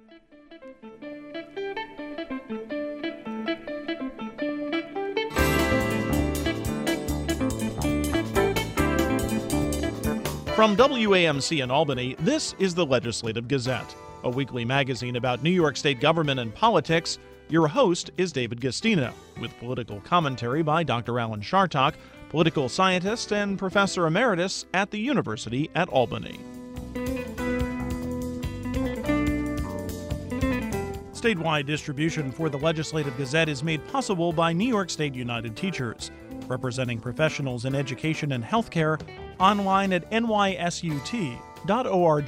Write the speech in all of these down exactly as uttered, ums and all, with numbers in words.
From W A M C in Albany, this is the Legislative Gazette, a weekly magazine about New York State government and politics. Your host is David Gastino, with political commentary by Doctor Alan Chartock, political scientist and professor emeritus at the University at Albany. Statewide distribution for the Legislative Gazette is made possible by New York State United Teachers, representing professionals in education and healthcare, online at N Y S U T dot org.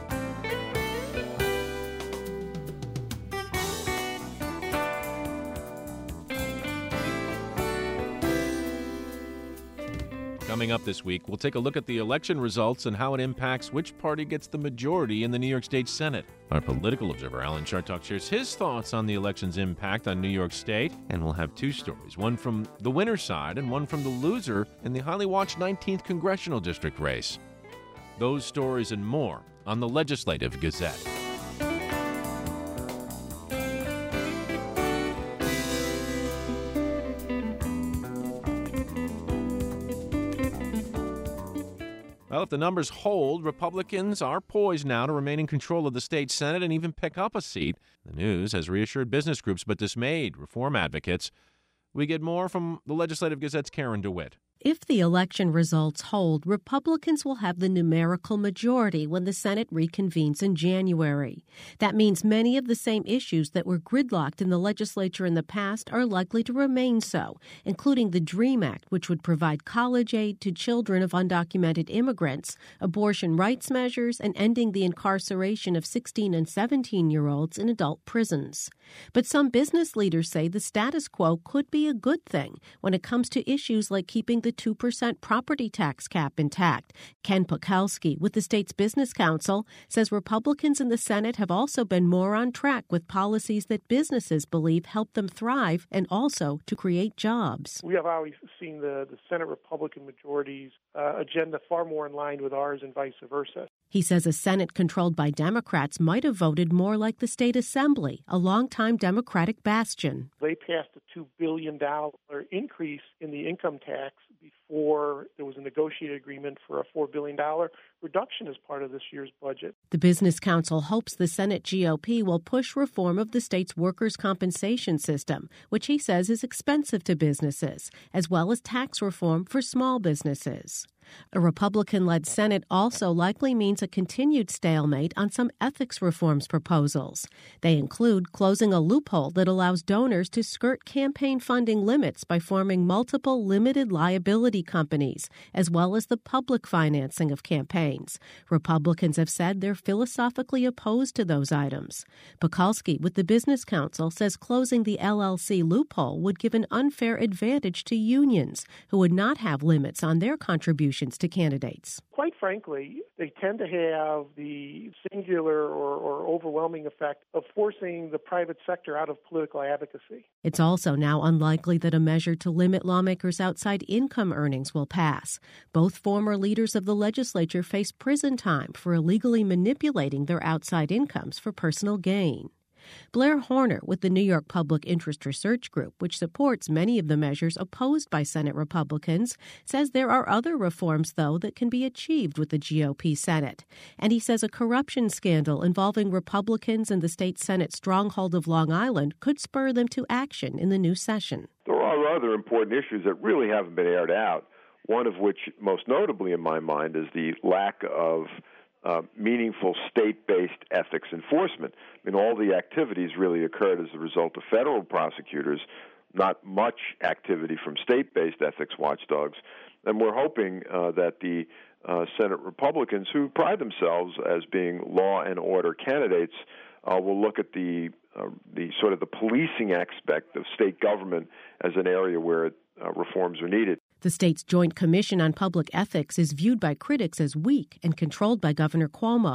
Coming up this week, we'll take a look at the election results and how it impacts which party gets the majority in the New York State Senate. Our political observer, Alan Chartock, shares his thoughts on the election's impact on New York State, and we'll have two stories, one from the winner's side and one from the loser in the highly watched nineteenth Congressional District race. Those stories and more on the Legislative Gazette. Well, if the numbers hold, Republicans are poised now to remain in control of the state Senate and even pick up a seat. The news has reassured business groups but dismayed reform advocates. We get more from the Legislative Gazette's Karen DeWitt. If the election results hold, Republicans will have the numerical majority when the Senate reconvenes in January. That means many of the same issues that were gridlocked in the legislature in the past are likely to remain so, including the DREAM Act, which would provide college aid to children of undocumented immigrants, abortion rights measures, and ending the incarceration of sixteen and seventeen-year-olds in adult prisons. But some business leaders say the status quo could be a good thing when it comes to issues like keeping the two percent property tax cap intact. Ken Pakulski with the state's Business Council says Republicans in the Senate have also been more on track with policies that businesses believe help them thrive and also to create jobs. We have always seen the, the Senate Republican majority's uh, agenda far more in line with ours and vice versa. He says a Senate controlled by Democrats might have voted more like the state assembly, a longtime Democratic bastion. They passed a two billion dollars increase in the income tax before there was a negotiated agreement for a four billion dollars reduction as part of this year's budget. The Business Council hopes the Senate G O P will push reform of the state's workers' compensation system, which he says is expensive to businesses, as well as tax reform for small businesses. A Republican-led Senate also likely means a continued stalemate on some ethics reforms proposals. They include closing a loophole that allows donors to skirt campaign funding limits by forming multiple limited liability companies, as well as the public financing of campaigns. Republicans have said they're philosophically opposed to those items. Pakulski with the Business Council says closing the L L C loophole would give an unfair advantage to unions, who would not have limits on their contributions to candidates. Quite frankly, they tend to have the singular or, or overwhelming effect of forcing the private sector out of political advocacy. It's also now unlikely that a measure to limit lawmakers' outside income earnings will pass. Both former leaders of the legislature face prison time for illegally manipulating their outside incomes for personal gain. Blair Horner with the New York Public Interest Research Group, which supports many of the measures opposed by Senate Republicans, says there are other reforms, though, that can be achieved with the G O P Senate. And he says a corruption scandal involving Republicans in the state Senate stronghold of Long Island could spur them to action in the new session. There are other important issues that really haven't been aired out, one of which, most notably in my mind, is the lack of Uh, meaningful state-based ethics enforcement. I mean, all the activities really occurred as a result of federal prosecutors, not much activity from state-based ethics watchdogs. And we're hoping uh, that the uh, Senate Republicans, who pride themselves as being law and order candidates, uh, will look at the uh, the sort of the policing aspect of state government as an area where uh, reforms are needed. The state's Joint Commission on Public Ethics is viewed by critics as weak and controlled by Governor Cuomo.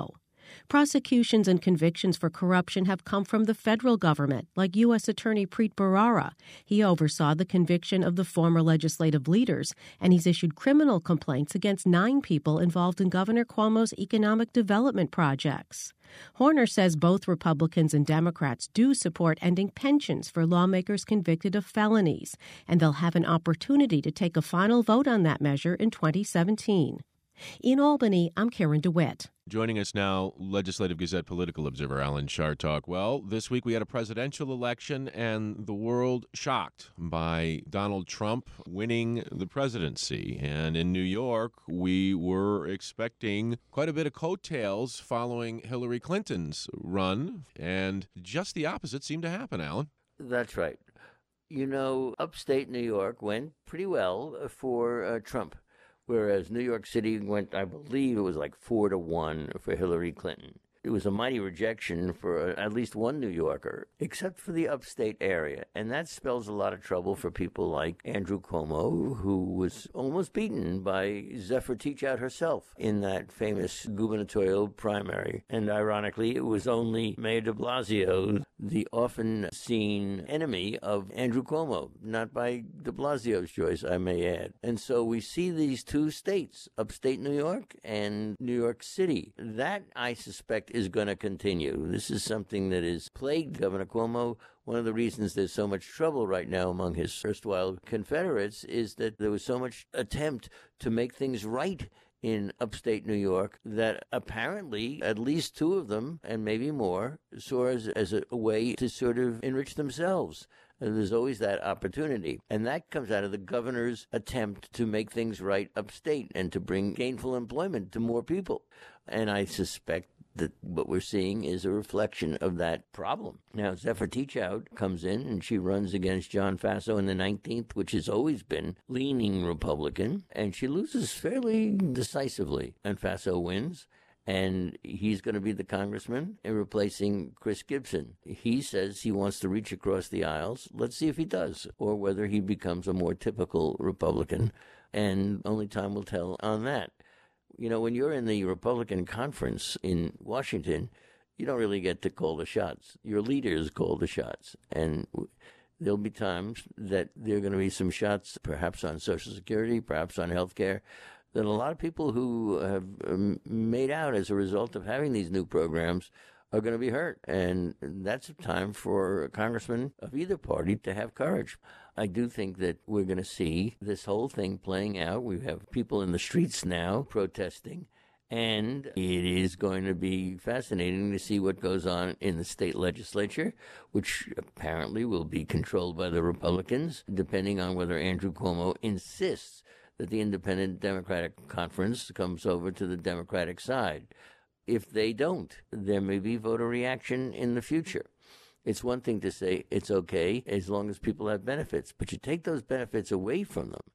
Prosecutions and convictions for corruption have come from the federal government, like U S. Attorney Preet Bharara. He oversaw the conviction of the former legislative leaders, and he's issued criminal complaints against nine people involved in Governor Cuomo's economic development projects. Horner says both Republicans and Democrats do support ending pensions for lawmakers convicted of felonies, and they'll have an opportunity to take a final vote on that measure in twenty seventeen. In Albany, I'm Karen DeWitt. Joining us now, Legislative Gazette political observer Alan Chartock. Well, this week we had a presidential election, and the world shocked by Donald Trump winning the presidency. And in New York, we were expecting quite a bit of coattails following Hillary Clinton's run, and just the opposite seemed to happen, Alan. That's right. You know, upstate New York went pretty well for uh, Trump. Whereas New York City went, I believe it was like four to one for Hillary Clinton. It was a mighty rejection for at least one New Yorker, except for the upstate area. And that spells a lot of trouble for people like Andrew Cuomo, who was almost beaten by Zephyr Teachout herself in that famous gubernatorial primary. And ironically, it was only Mayor de Blasio, the often seen enemy of Andrew Cuomo, not by de Blasio's choice, I may add. And so we see these two states, upstate New York and New York City. That, I suspect, is going to continue. This is something that has plagued Governor Cuomo. One of the reasons there's so much trouble right now among his erstwhile Confederates is that there was so much attempt to make things right in upstate New York that apparently at least two of them, and maybe more, saw as, as a, a way to sort of enrich themselves. And there's always that opportunity. And that comes out of the governor's attempt to make things right upstate and to bring gainful employment to more people. And I suspect that what we're seeing is a reflection of that problem. Now, Zephyr Teachout comes in and she runs against John Faso in the nineteenth, which has always been leaning Republican, and she loses fairly decisively. And Faso wins, and he's going to be the congressman and replacing Chris Gibson. He says he wants to reach across the aisles. Let's see if he does, or whether he becomes a more typical Republican, and only time will tell on that. You know, when you're in the Republican conference in Washington, you don't really get to call the shots. Your leaders call the shots. And there'll be times that there are going to be some shots, perhaps on Social Security, perhaps on health care, that a lot of people who have um, made out as a result of having these new programs are going to be hurt. And that's a time for a congressman of either party to have courage. I do think that we're going to see this whole thing playing out. We have people in the streets now protesting, and it is going to be fascinating to see what goes on in the state legislature, which apparently will be controlled by the Republicans, depending on whether Andrew Cuomo insists that the Independent Democratic Conference comes over to the Democratic side. If they don't, there may be voter reaction in the future. It's one thing to say it's okay as long as people have benefits, but you take those benefits away from them,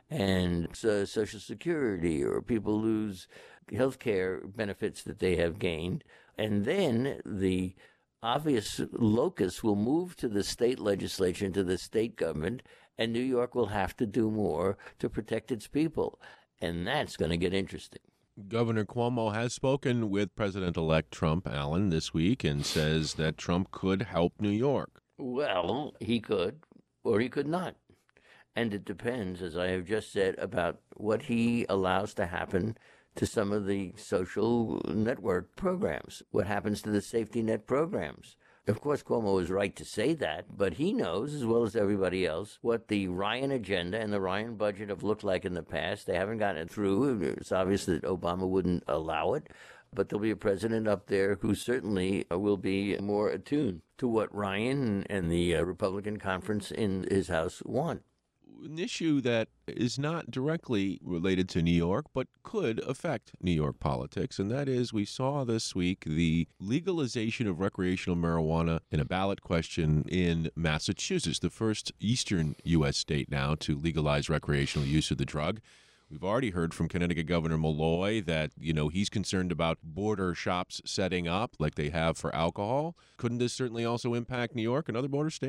and so Social Security or people lose health care benefits that they have gained, and then the obvious locus will move to the state legislature and to the state government, and New York will have to do more to protect its people, and that's going to get interesting. Governor Cuomo has spoken with President-elect Trump, Alan, this week and says that Trump could help New York. Well, he could, or he could not. And it depends, as I have just said, about what he allows to happen to some of the social network programs, what happens to the safety net programs. Of course, Cuomo is right to say that, but he knows, as well as everybody else, what the Ryan agenda and the Ryan budget have looked like in the past. They haven't gotten it through. It's obvious that Obama wouldn't allow it, but there'll be a president up there who certainly will be more attuned to what Ryan and the Republican conference in his House want. An issue that is not directly related to New York, but could affect New York politics, and that is we saw this week the legalization of recreational marijuana in a ballot question in Massachusetts, the first eastern U S state now to legalize recreational use of the drug. We've already heard from Connecticut Governor Malloy that, you know, he's concerned about border shops setting up like they have for alcohol. Couldn't this certainly also impact New York and other border states?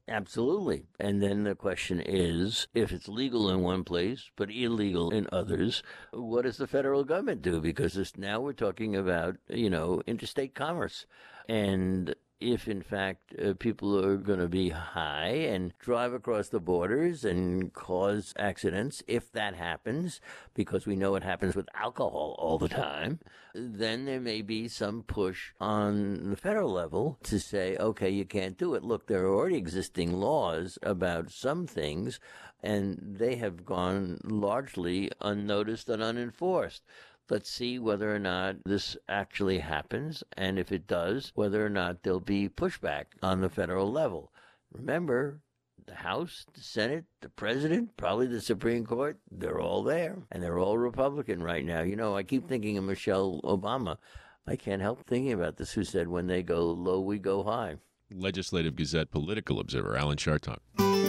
Absolutely. And then the question is, if it's legal in one place but illegal in others, what does the federal government do? Because this, now we're talking about, you know, interstate commerce. And if, in fact, uh, people are going to be high and drive across the borders and cause accidents, if that happens, because we know it happens with alcohol all the time, then there may be some push on the federal level to say, okay, you can't do it. Look, there are already existing laws about some things, and they have gone largely unnoticed and unenforced. Let's see whether or not this actually happens, and if it does, whether or not there'll be pushback on the federal level. Remember, the House, the Senate, the President, probably the Supreme Court, they're all there, and they're all Republican right now. You know, I keep thinking of Michelle Obama. I can't help thinking about this, who said, when they go low, we go high. Legislative Gazette political observer Alan Chartock.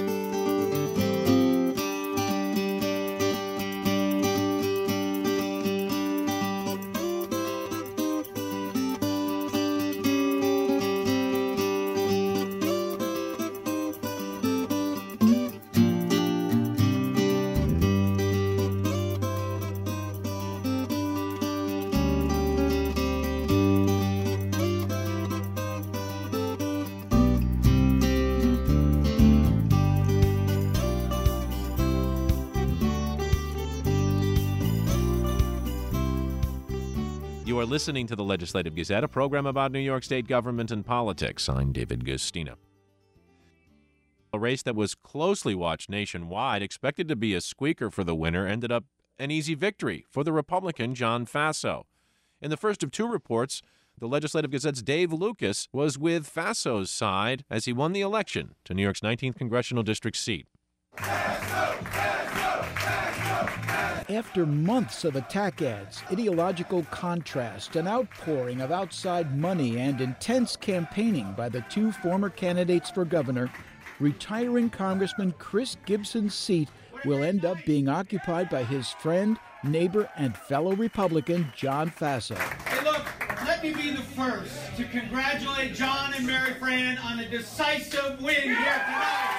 You are listening to the Legislative Gazette, a program about New York State government and politics. I'm David Gustina. A race that was closely watched nationwide, expected to be a squeaker for the winner, ended up an easy victory for the Republican John Faso. In the first of two reports, the Legislative Gazette's Dave Lucas was with Faso's side as he won the election to New York's nineteenth congressional district seat. After months of attack ads, ideological contrast, an outpouring of outside money, and intense campaigning by the two former candidates for governor, retiring Congressman Chris Gibson's seat will end up being occupied by his friend, neighbor, and fellow Republican John Faso. Hey, look, let me be the first to congratulate John and Mary Fran on a decisive win here tonight.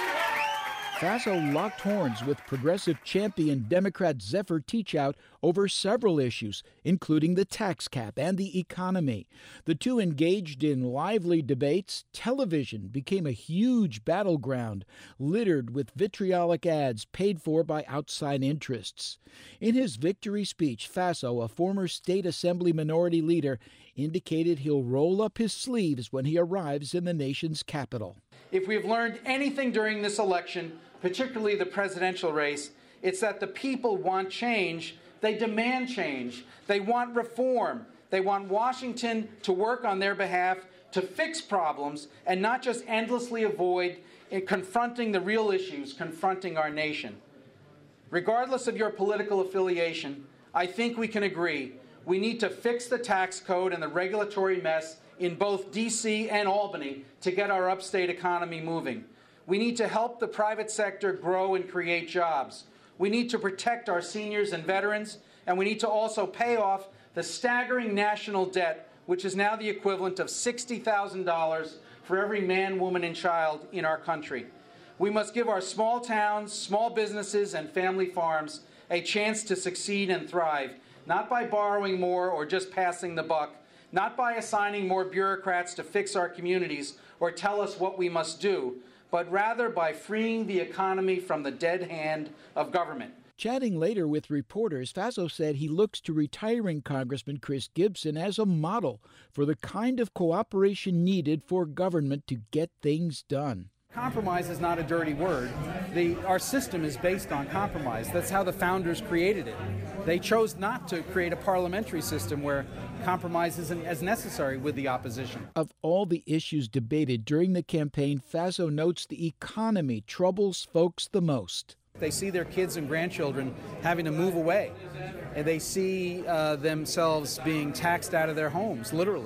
Faso locked horns with progressive champion Democrat Zephyr Teachout over several issues, including the tax cap and the economy. The two engaged in lively debates. Television became a huge battleground, littered with vitriolic ads paid for by outside interests. In his victory speech, Faso, a former state assembly minority leader, indicated he'll roll up his sleeves when he arrives in the nation's capital. If we've learned anything during this election, particularly the presidential race, it's that the people want change. They demand change. They want reform. They want Washington to work on their behalf to fix problems and not just endlessly avoid confronting the real issues confronting our nation. Regardless of your political affiliation, I think we can agree we need to fix the tax code and the regulatory mess in both D C and Albany to get our upstate economy moving. We need to help the private sector grow and create jobs. We need to protect our seniors and veterans, and we need to also pay off the staggering national debt, which is now the equivalent of sixty thousand dollars for every man, woman, and child in our country. We must give our small towns, small businesses, and family farms a chance to succeed and thrive, not by borrowing more or just passing the buck, not by assigning more bureaucrats to fix our communities or tell us what we must do, but rather by freeing the economy from the dead hand of government. Chatting later with reporters, Faso said he looks to retiring Congressman Chris Gibson as a model for the kind of cooperation needed for government to get things done. Compromise is not a dirty word. The, our system is based on compromise. That's how the founders created it. They chose not to create a parliamentary system where compromise isn't as necessary with the opposition. Of all the issues debated during the campaign, Faso notes the economy troubles folks the most. They see their kids and grandchildren having to move away, and they see uh, themselves being taxed out of their homes, literally.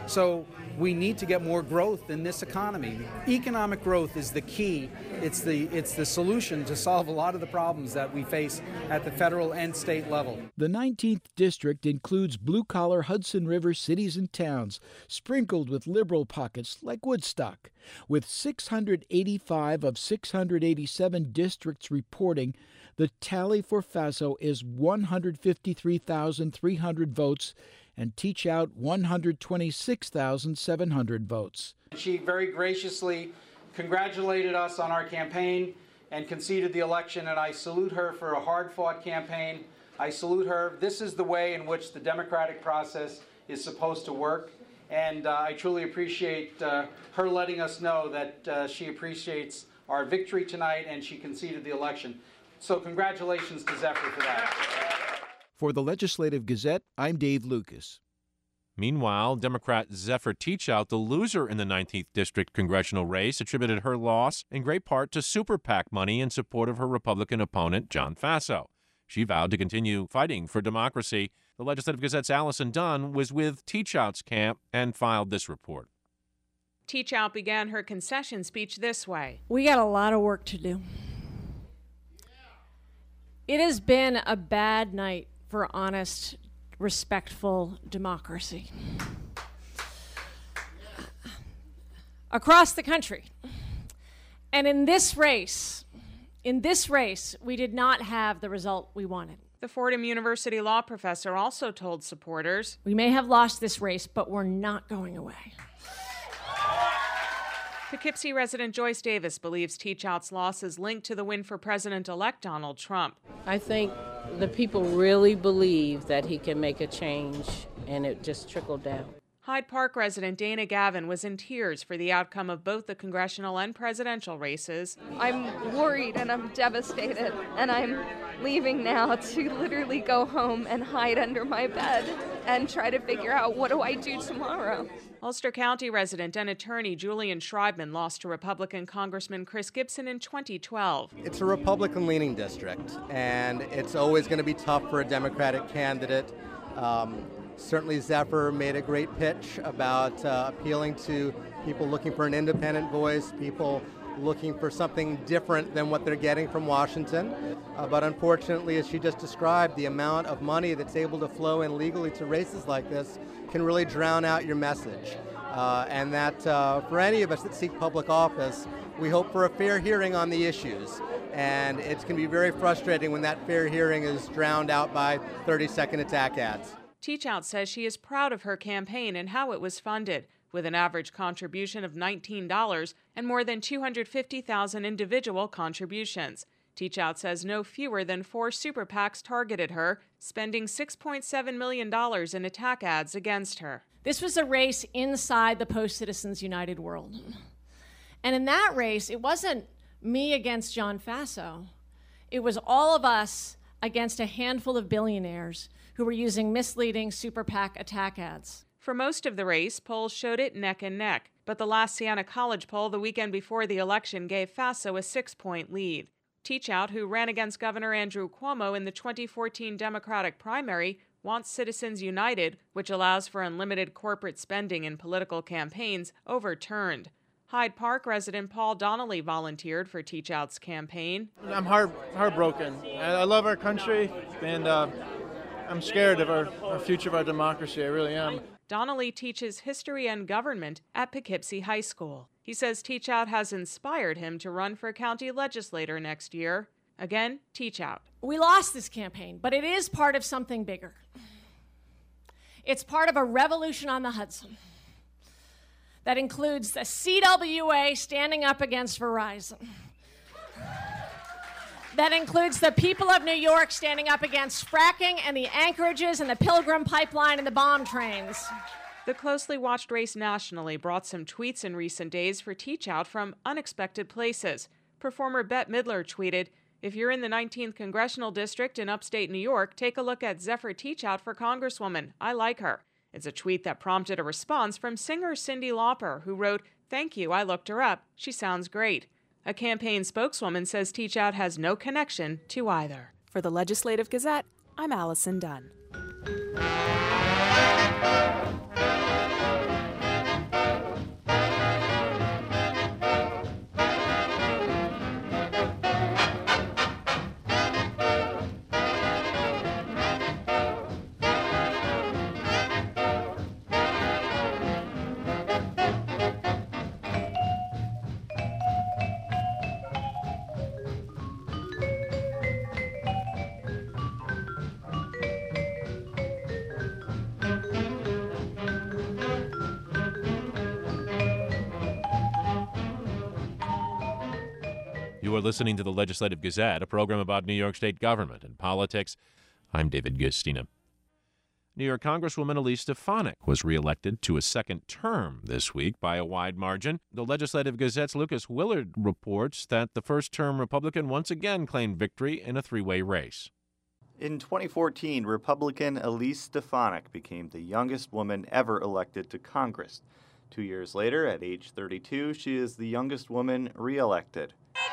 So we need to get more growth in this economy. Economic growth is the key. It's the it's the solution to solve a lot of the problems that we face at the federal and state level. The nineteenth District includes blue-collar Hudson River cities and towns, sprinkled with liberal pockets like Woodstock. With six hundred eighty-five of six hundred eighty-seven districts reporting, the tally for Faso is one hundred fifty-three thousand three hundred votes, and Teach Out one hundred twenty-six thousand seven hundred votes. She very graciously congratulated us on our campaign and conceded the election, and I salute her for a hard-fought campaign. I salute her. This is the way in which the democratic process is supposed to work, and uh, I truly appreciate uh, her letting us know that uh, she appreciates our victory tonight and she conceded the election. So congratulations to Zephyr for that. For the Legislative Gazette, I'm Dave Lucas. Meanwhile, Democrat Zephyr Teachout, the loser in the nineteenth District congressional race, attributed her loss in great part to super PAC money in support of her Republican opponent, John Faso. She vowed to continue fighting for democracy. The Legislative Gazette's Allison Dunn was with Teachout's camp and filed this report. Teachout began her concession speech this way. We got a lot of work to do. It has been a bad night for honest, respectful democracy across the country. And in this race, in this race, we did not have the result we wanted. The Fordham University law professor also told supporters, we may have lost this race, but we're not going away. Poughkeepsie resident Joyce Davis believes Teachout's loss is linked to the win for President-elect Donald Trump. I think the people really believe that he can make a change, and it just trickled down. Hyde Park resident Dana Gavin was in tears for the outcome of both the congressional and presidential races. I'm worried and I'm devastated, and I'm leaving now to literally go home and hide under my bed and try to figure out, what do I do tomorrow? Ulster County resident and attorney Julian Schreibman lost to Republican Congressman Chris Gibson in twenty twelve. It's a Republican-leaning district, and it's always going to be tough for a Democratic candidate. Um, certainly Zephyr made a great pitch about uh, appealing to people looking for an independent voice, people looking for something different than what they're getting from Washington. Uh, but unfortunately, as she just described, the amount of money that's able to flow in legally to races like this can really drown out your message. Uh, and that uh, for any of us that seek public office, we hope for a fair hearing on the issues. And it's going to be very frustrating when that fair hearing is drowned out by thirty-second attack ads. Teachout says she is proud of her campaign and how it was funded, with an average contribution of nineteen dollars and more than two hundred fifty thousand individual contributions. Teachout says no fewer than four super PACs targeted her, spending six point seven million dollars in attack ads against her. This was a race inside the Post-Citizens United world. And in that race, it wasn't me against John Faso. It was all of us against a handful of billionaires who were using misleading super PAC attack ads. For most of the race, polls showed it neck and neck, but the last Siena College poll the weekend before the election gave Faso a six-point lead. Teachout, who ran against Governor Andrew Cuomo in the twenty fourteen Democratic primary, wants Citizens United, which allows for unlimited corporate spending in political campaigns, overturned. Hyde Park resident Paul Donnelly volunteered for Teachout's campaign. I'm heart, heartbroken. I love our country, and uh, I'm scared of our, our future of our democracy. I really am. Donnelly teaches history and government at Poughkeepsie High School. He says Teachout has inspired him to run for county legislator next year. Again, Teachout. We lost this campaign, but it is part of something bigger. It's part of a revolution on the Hudson that includes the C W A standing up against Verizon. That includes the people of New York standing up against fracking and the anchorages and the Pilgrim Pipeline and the bomb trains. The closely watched race nationally brought some tweets in recent days for Teachout from unexpected places. Performer Bette Midler tweeted, "If you're in the nineteenth Congressional District in upstate New York, take a look at Zephyr Teachout for Congresswoman. I like her." It's a tweet that prompted a response from singer Cyndi Lauper, who wrote, "Thank you, I looked her up. She sounds great." A campaign spokeswoman says Teachout has no connection to either. For the Legislative Gazette, I'm Allison Dunn. You are listening to the Legislative Gazette, a program about New York State government and politics. I'm David Guistina. New York Congresswoman Elise Stefanik was reelected to a second term this week by a wide margin. The Legislative Gazette's Lucas Willard reports that the first-term Republican once again claimed victory in a three-way race. In twenty fourteen, Republican Elise Stefanik became the youngest woman ever elected to Congress. Two years later, at age thirty-two, she is the youngest woman re-elected.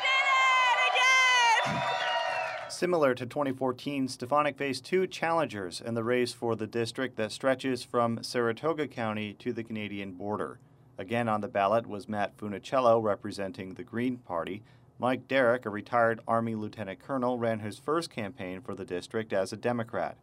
Similar to twenty fourteen, Stefanik faced two challengers in the race for the district that stretches from Saratoga County to the Canadian border. Again on the ballot was Matt Funicello, representing the Green Party. Mike Derrick, a retired Army lieutenant colonel, ran his first campaign for the district as a Democrat.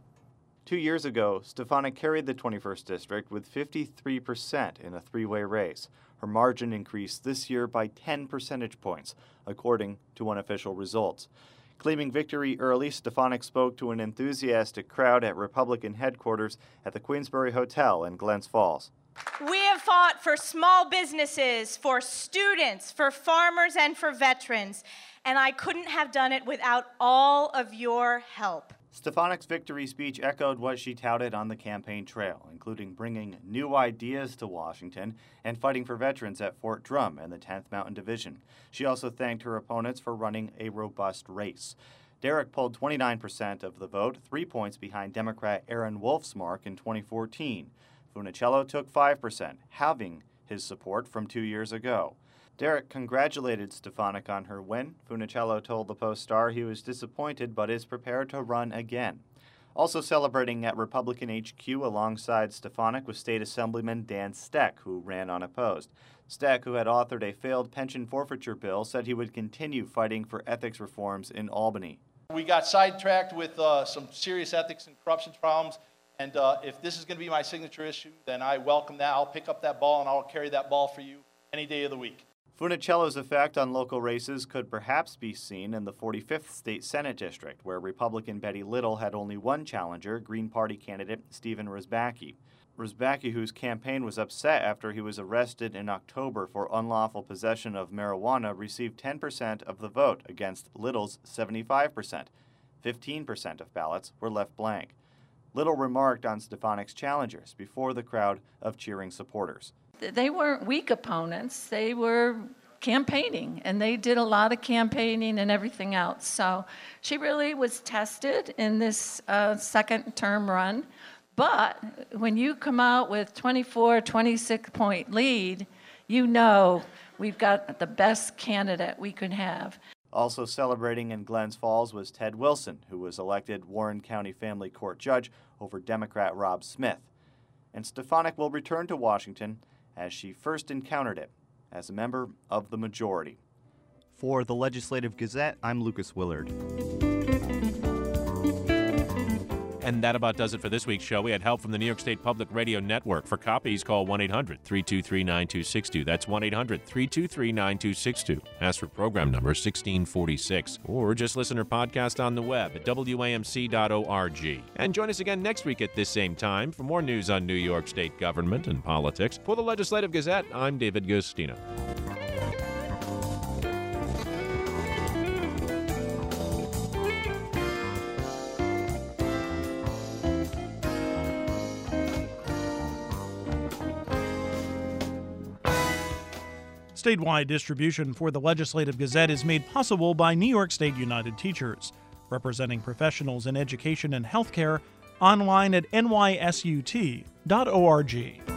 Two years ago, Stefanik carried the twenty-first district with fifty-three percent in a three-way race. Her margin increased this year by ten percentage points, according to unofficial results. Claiming victory early, Stefanik spoke to an enthusiastic crowd at Republican headquarters at the Queensbury Hotel in Glens Falls. We have fought for small businesses, for students, for farmers, and for veterans, and I couldn't have done it without all of your help. Stefanik's victory speech echoed what she touted on the campaign trail, including bringing new ideas to Washington and fighting for veterans at Fort Drum and the tenth Mountain Division. She also thanked her opponents for running a robust race. Derrick pulled twenty-nine percent of the vote, three points behind Democrat Aaron Wolf's mark in twenty fourteen. Funicello took five percent, halving his support from two years ago. Derrick congratulated Stefanik on her win. Funicello told the Post-Star he was disappointed but is prepared to run again. Also celebrating at Republican H Q alongside Stefanik was State Assemblyman Dan Steck, who ran unopposed. Steck, who had authored a failed pension forfeiture bill, said he would continue fighting for ethics reforms in Albany. We got sidetracked with uh, some serious ethics and corruption problems, and uh, if this is going to be my signature issue, then I welcome that. I'll pick up that ball and I'll carry that ball for you any day of the week. Funicello's effect on local races could perhaps be seen in the forty-fifth State Senate District, where Republican Betty Little had only one challenger, Green Party candidate Stephen Rozbacki. Rozbacki, whose campaign was upset after he was arrested in October for unlawful possession of marijuana, received ten percent of the vote against Little's seventy-five percent. fifteen percent of ballots were left blank. Little remarked on Stefanik's challengers before the crowd of cheering supporters. They weren't weak opponents. They were campaigning, and they did a lot of campaigning and everything else. So she really was tested in this uh, second term run. But when you come out with twenty-four, twenty-six point lead, you know we've got the best candidate we could have. Also celebrating in Glens Falls was Ted Wilson, who was elected Warren County Family Court judge over Democrat Rob Smith. And Stefanik will return to Washington as she first encountered it as a member of the majority. For the Legislative Gazette, I'm Lucas Willard. And that about does it for this week's show. We had help from the New York State Public Radio Network. For copies, call one eight hundred, three two three, nine two six two. That's one eight hundred, three two three, nine two six two. Ask for program number sixteen forty-six. Or just listen or podcast on the web at W A M C dot org. And join us again next week at this same time for more news on New York State government and politics. For the Legislative Gazette, I'm David Guistina. Statewide distribution for the Legislative Gazette is made possible by New York State United Teachers, representing professionals in education and healthcare, online at N Y S U T dot org.